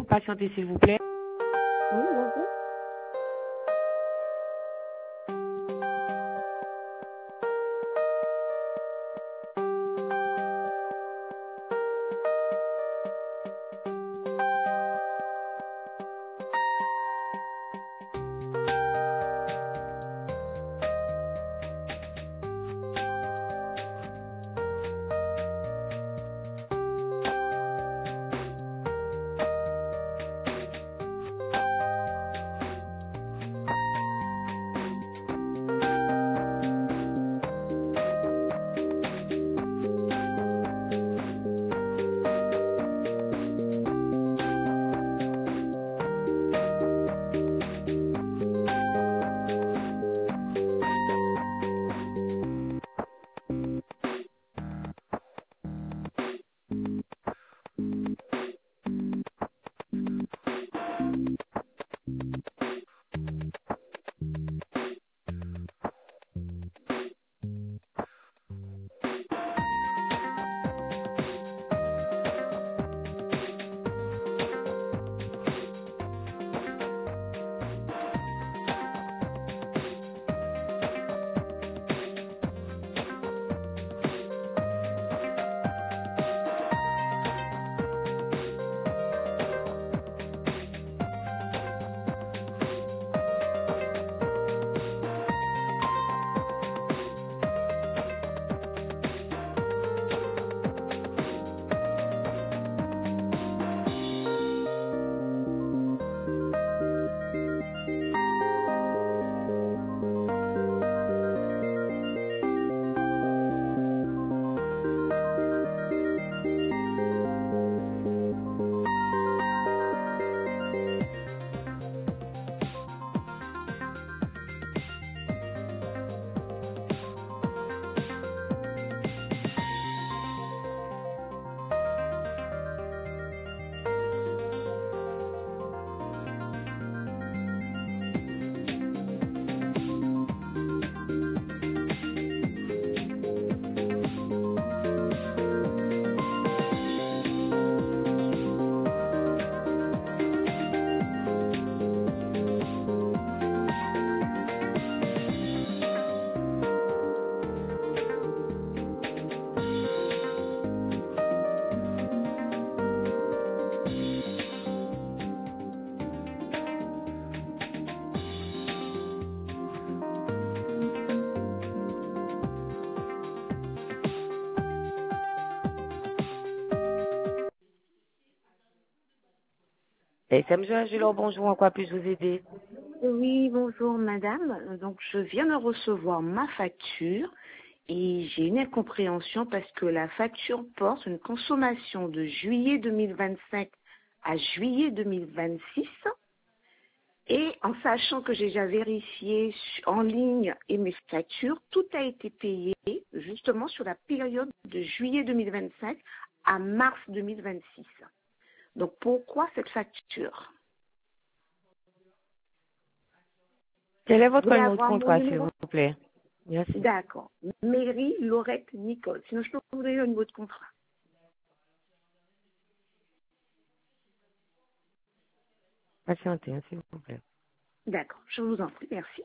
patienter, s'il vous plaît. Oui, bonjour. Et c'est M. Angelo, bonjour, en quoi puis-je vous aider? Oui, bonjour madame. Donc je viens de recevoir ma facture et j'ai une incompréhension parce que la facture porte une consommation de juillet 2025 à juillet 2026 et en sachant que j'ai déjà vérifié en ligne et mes factures, tout a été payé justement sur la période de juillet 2025 à mars 2026. Donc pourquoi cette facture? Quel est votre Vous voulez numéro de avoir mon contrat, s'il numéro? vous plaît? Merci. D'accord. Mairie Laurette Nicole. Sinon, je peux vous donner le niveau de contrat. Patientez, s'il vous plaît. D'accord. Je vous en prie. Merci.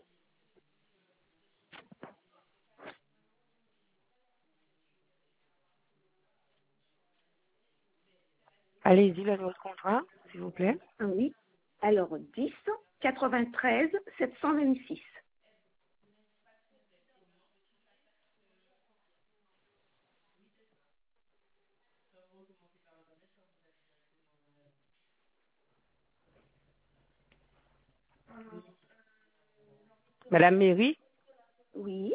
Allez-y, le numéro de contrat, s'il vous plaît. Oui. Alors, 10 93 726. Madame Mary? Oui.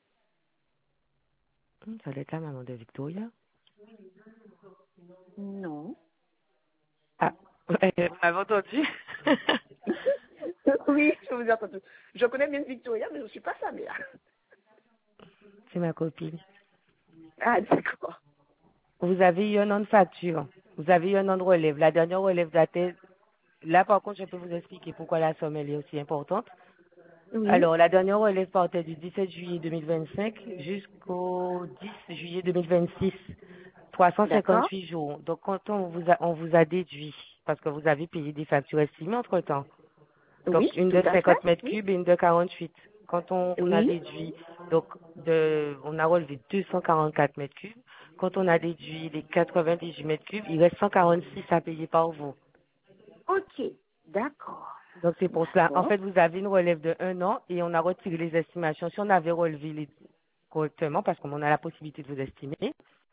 Ça doit être la maman de Victoria. Non. Ah, ouais, vous m'avez entendu? Oui, je vous ai entendu. Je connais bien Victoria, mais je ne suis pas sa mère. C'est ma copine. Ah, d'accord. Vous avez eu un an de facture. Vous avez eu un an de relève. La dernière relève datait. Là, par contre, je peux vous expliquer pourquoi la somme elle est aussi importante. Oui. Alors, la dernière relève partait du 17 juillet 2025 jusqu'au 10 juillet 2026. D'accord. 358 jours. Donc, quand on vous a déduit parce que vous avez payé des factures estimées entre-temps. Donc, Oui, une tout de à 50 fait. mètres Oui. cubes et une de 48. Quand on a Oui. déduit, donc, on a relevé 244 mètres cubes. Quand on a déduit les 98 mètres cubes, il reste 146 à payer par vous. Ok. D'accord. Donc, c'est pour cela. En D'accord. fait, vous avez une relève de 1 an et on a retiré les estimations. Si on avait relevé les correctement, parce qu'on a la possibilité de vous estimer,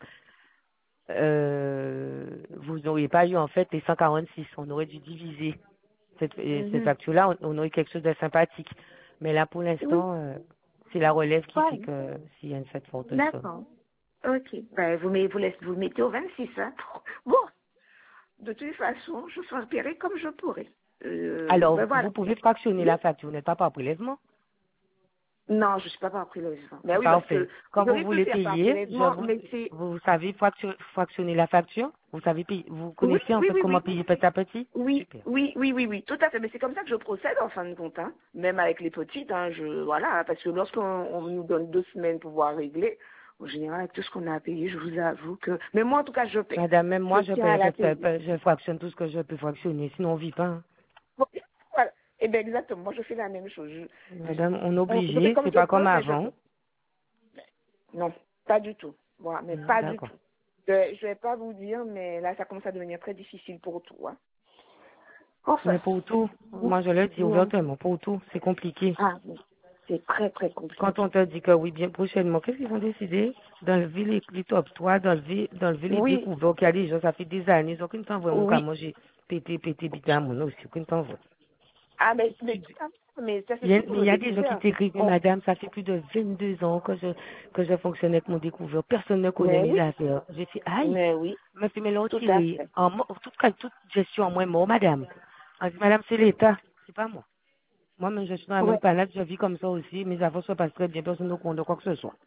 vous n'auriez pas eu, en fait, les 146. On aurait dû diviser cette Mhm. facture-là, on aurait quelque chose de sympathique. Mais là, pour Oui. l'instant, c'est la relève qui fait Voilà. que s'il y a une cette forte somme. D'accord. Ok. Ben, vous le mettez au 26, hein. Bon. De toute façon, je ferai repérer comme je pourrai. Alors, Ben vous voilà. pouvez fractionner Oui. la facture, vous n'êtes pas par prélèvement? Non, je ne suis pas par prélèvement. Ben oui, parce Parfait. que Quand vous j'aurais pu voulez faire par payer, prélèvement, mais c'est... vous savez fractionner la facture? Vous savez payer, vous Oui, connaissez en oui, fait oui, comment oui. payer petit à petit? Oui, Super. oui, oui, oui, oui, tout à fait. Mais c'est comme ça que je procède en fin de compte, hein. Même avec les petites, hein, voilà, hein, parce que lorsqu'on nous donne 2 semaines pour pouvoir régler, en général, avec tout ce qu'on a à payer, je vous avoue que... Mais moi, en tout cas, je paie. Madame, même Je moi, je tiens à paye, la payer. je fractionne tout ce que je peux fractionner, sinon on vit pas, hein. Bon, voilà. Eh bien, exactement. Moi, je fais la même chose. Madame, on est Je fais obligé, comme c'est je pas comme peux, mais je avant. peux. Non, pas du tout. Voilà, mais pas du D'accord. tout. Je vais pas vous dire, mais là, ça commence à devenir très difficile pour tout, hein. Enfin. Mais pour tout, moi je le dis Non. ouvertement, pour tout, c'est compliqué. Ah, oui. C'est très, très Quand compliqué. on te dit que oui, bien prochainement, qu'est-ce qu'ils vont décider? D'enlever les top 3, d'enlever les Oui, découvertes qu'il y a des gens, ça fait des années, ils n'ont aucun temps vraiment qu'à oui. manger, péter, bidon à mon aussi, aucun temps vrai. Ah, mais tout à fait. Mais ça, c'est Mais surtout il le y a des gens qui découvert. t'écrivent, mais Bon, madame, ça fait plus de 22 ans que je fonctionne avec mon découvert. Personne ne connaît mais mes oui, affaires. J'ai fait, aïe, mais oui, me fait me l'ont tout à tiré. fait. Toute gestion en moins mort, madame. On dit, madame, c'est l'État, c'est pas moi. Moi-même, je suis dans la même Ouais. planète, je vis comme ça aussi. Mes affaires se passent très bien, personne ne compte de quoi que ce soit.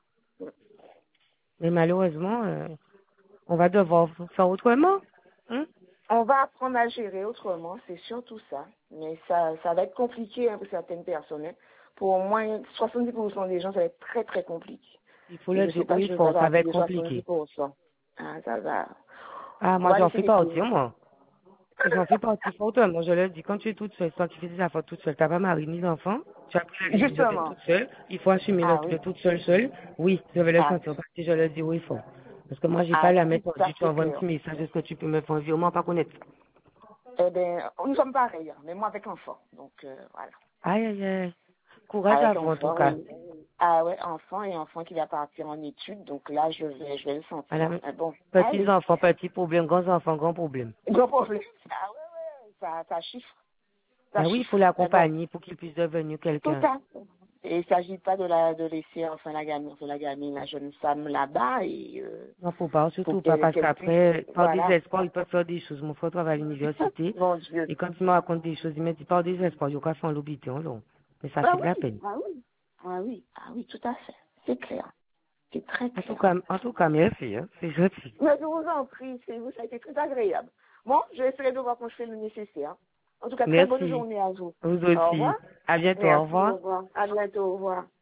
Mais malheureusement, on va devoir faire autrement. Hum. On va apprendre à gérer autrement, c'est surtout ça. Mais ça va être compliqué, hein, pour certaines personnes, hein. Pour au moins 70% des gens, ça va être très, très compliqué. Il faut Et le je ne sais dire pas haut si et je vais fort, ça va partie être des compliqué. 70%. Ah, ça va. Ah, On moi, va j'en laisser fais les partie, pauvres. moi. J'en fais partie fortement, je le dis. Quand tu es toute seule, quand tu fais des affaires toute seule, t'as pas mari ni d'enfant, tu as pris la décision d'être Justement. toute seule, il faut assumer Ah de oui. toute seule. Oui, je vais le Ah, sentir, parce que je le dis haut et fort. Parce que moi, j'ai pas ah, la tout méthode à du tout. fait Envoie un clair. petit message, est-ce que tu peux me faire un virement, pas connaître. Eh bien, nous sommes pareils, hein, mais moi avec enfant. Donc, voilà. Aïe, aïe, aïe. Courage à Avec vous, en tout enfant, cas. oui. Ah ouais, enfant et enfant qui va partir en études. Donc là, je vais le sentir. Madame, Mais bon, petits allez. enfants, petits problèmes, grands enfants, grands problèmes. Gros problème. Ah ouais, ouais, ça chiffre. Ça Ben oui, il faut chiffre. Mais bon, l'accompagner pour qu'il puisse devenir tout quelqu'un. à fait. Et il ne s'agit pas de laisser enfin la gamine, la jeune femme là-bas et Non, faut pas, pour surtout pas, parce qu'elle puisse, qu'après, par voilà. désespoir, ils peuvent faire des choses. Mon frère travaille à l'université, Mon Dieu. et quand il me raconte des choses, il me dit, par désespoir, il y a faire l'hôpital, non. Mais ça Ah fait de la oui, peine. ah oui, ah oui, ah oui, tout à fait. C'est clair. C'est très clair. En tout cas, merci, hein. C'est gentil. Mais je vous en prie, ça a été très agréable. Bon, je vais essayer de voir quand je fais le nécessaire. En tout cas, très bonne Merci. journée à vous. Vous Au aussi. revoir. À bientôt. Au Merci, au revoir. revoir. À bientôt, au revoir.